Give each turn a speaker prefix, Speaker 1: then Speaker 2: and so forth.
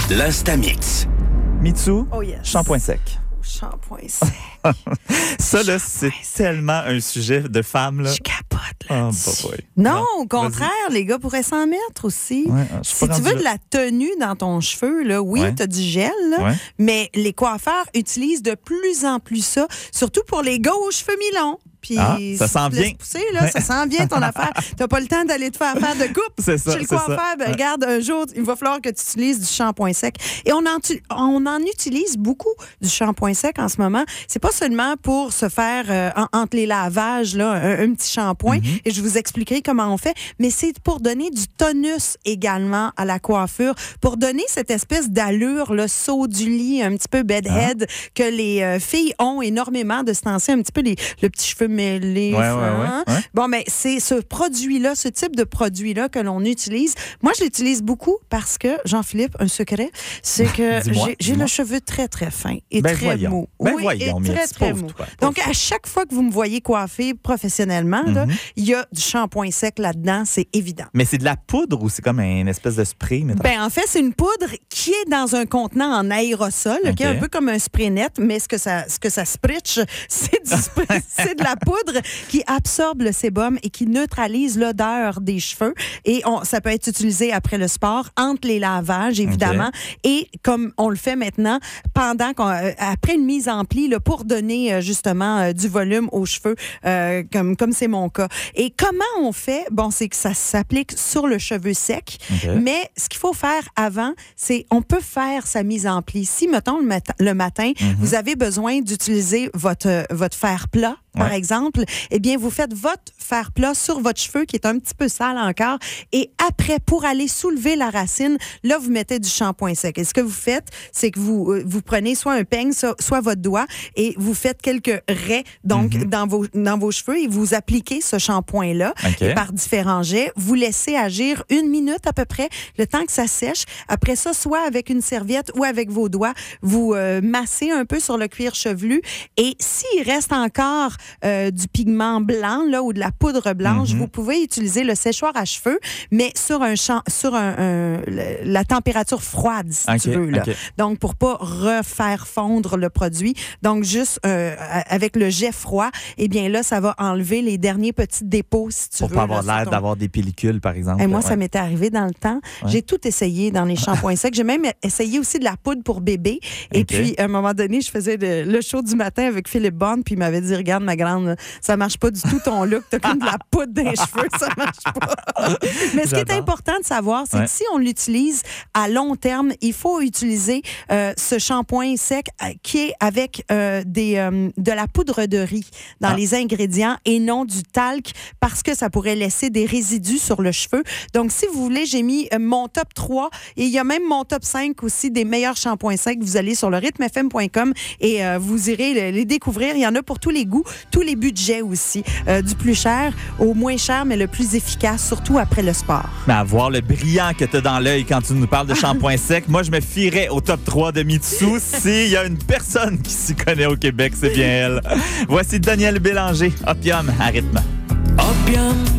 Speaker 1: L'Instamix.
Speaker 2: Mitsu,
Speaker 3: Oh yes.
Speaker 2: shampoing sec.
Speaker 3: Shampoing sec.
Speaker 2: Ça, là, c'est tellement un sujet de femme, là.
Speaker 3: Je capote
Speaker 2: Oh,
Speaker 3: là-dessus.
Speaker 2: boy.
Speaker 3: Non, au contraire, les gars pourraient s'en mettre aussi.
Speaker 2: Ouais, je suis
Speaker 3: Si
Speaker 2: pas
Speaker 3: tu
Speaker 2: rendu
Speaker 3: veux
Speaker 2: là.
Speaker 3: de la tenue dans ton cheveu, là, oui,
Speaker 2: Ouais.
Speaker 3: tu as du gel, là,
Speaker 2: Ouais.
Speaker 3: mais les coiffeurs utilisent de plus en plus ça, surtout pour les gars aux cheveux mi-longs. Puis,
Speaker 2: Ça
Speaker 3: si
Speaker 2: s'en
Speaker 3: tu te laisses
Speaker 2: vient.
Speaker 3: pousser, là, ça s'en vient ton affaire. T'as pas le temps d'aller te faire de coupe.
Speaker 2: C'est ça,
Speaker 3: Chez le
Speaker 2: c'est ça.
Speaker 3: coiffeur, ben,
Speaker 2: Ouais.
Speaker 3: regarde, un jour, il va falloir que tu utilises du shampoing sec. Et on en utilise beaucoup du shampoing sec en ce moment. C'est pas seulement pour se faire entre les lavages là, un petit shampoing, et je vous expliquerai comment on fait, mais c'est pour donner du tonus également à la coiffure, pour donner cette espèce d'allure, le saut du lit, un petit peu bedhead, que les filles ont énormément de ce temps-ci, un petit peu le petit cheveu mêlé.
Speaker 2: Ouais.
Speaker 3: Bon, mais c'est ce produit-là, ce type de produit-là que l'on utilise. Moi, je l'utilise beaucoup parce que, Jean-Philippe, un secret, c'est que
Speaker 2: Dis-moi,
Speaker 3: j'ai
Speaker 2: dis-moi.
Speaker 3: le cheveu très, très fin et
Speaker 2: Ben
Speaker 3: très
Speaker 2: voyons.
Speaker 3: mou.
Speaker 2: Ben
Speaker 3: Oui,
Speaker 2: voyons,
Speaker 3: et
Speaker 2: mais
Speaker 3: très,
Speaker 2: tu
Speaker 3: très
Speaker 2: pauvre
Speaker 3: mou.
Speaker 2: toi,
Speaker 3: Donc, à chaque fois que vous me voyez coiffer professionnellement, là, il y a du shampoing sec là-dedans, c'est évident.
Speaker 2: Mais c'est de la poudre ou c'est comme une espèce de spray, mettons?
Speaker 3: Ben, en fait, c'est une poudre qui est dans un contenant en aérosol, qui est un peu comme un spray net, mais ce que ça spritch, c'est de la poudre qui absorbe le sébum et qui neutralise l'odeur des cheveux. Et ça peut être utilisé après le sport, entre les lavages, évidemment, et comme on le fait maintenant, après une mise en pli, là, pour donner justement du volume aux cheveux, comme c'est mon cas. Et comment on fait? Bon, c'est que ça s'applique sur le cheveu sec, mais ce qu'il faut faire avant, c'est on peut faire sa mise en pli. Si, mettons, le matin, vous avez besoin d'utiliser votre fer plat, par exemple, eh bien, vous faites votre fer plat sur votre cheveu qui est un petit peu sale encore. Et après, pour aller soulever la racine, là, vous mettez du shampoing sec. Et ce que vous faites, c'est que vous prenez soit un peigne, soit votre doigt et vous faites quelques raies donc, dans vos cheveux et vous appliquez ce shampoing-là et par différents jets. Vous laissez agir 1 minute à peu près, le temps que ça sèche. Après ça, soit avec une serviette ou avec vos doigts, vous massez un peu sur le cuir chevelu. Et s'il reste encore du pigment blanc là, ou de la poudre blanche, vous pouvez utiliser le séchoir à cheveux, mais sur la température froide, si tu veux. Là. Donc, pour pas refaire fondre le produit. Donc, juste avec le jet froid, eh bien là, ça va enlever les derniers petits dépôts, si tu veux.
Speaker 2: Pour pas avoir
Speaker 3: là,
Speaker 2: l'air d'avoir des pellicules, par exemple.
Speaker 3: Et moi, ça m'était arrivé dans le temps.
Speaker 2: Ouais.
Speaker 3: J'ai tout essayé dans les shampoings secs. J'ai même essayé aussi de la poudre pour bébé. Et puis, à un moment donné, je faisais le show du matin avec Philippe Bond, puis il m'avait dit, regarde, ma grande, ça marche pas du tout ton look. T'as comme de la poudre dans les cheveux, ça marche pas. Mais ce qui est important de savoir, c'est que si on l'utilise à long terme, il faut utiliser ce shampoing sec qui est avec de la poudre de riz dans les ingrédients et non du talc parce que ça pourrait laisser des résidus sur le cheveu. Donc, si vous voulez, j'ai mis mon top 3 et il y a même mon top 5 aussi des meilleurs shampoings secs. Vous allez sur le rythmefm.com et vous irez les découvrir. Il y en a pour tous les goûts, tous les budgets aussi. Du plus cher au moins cher, mais le plus efficace, surtout après le sport.
Speaker 2: Mais à voir le brillant que tu as dans l'œil quand tu nous parles de shampoing sec, moi, je me fierais au top 3 de Mitsu. S'il y a une personne qui s'y connaît au Québec, c'est bien elle. Voici Daniel Bélanger, Opium à rythme.
Speaker 1: Opium.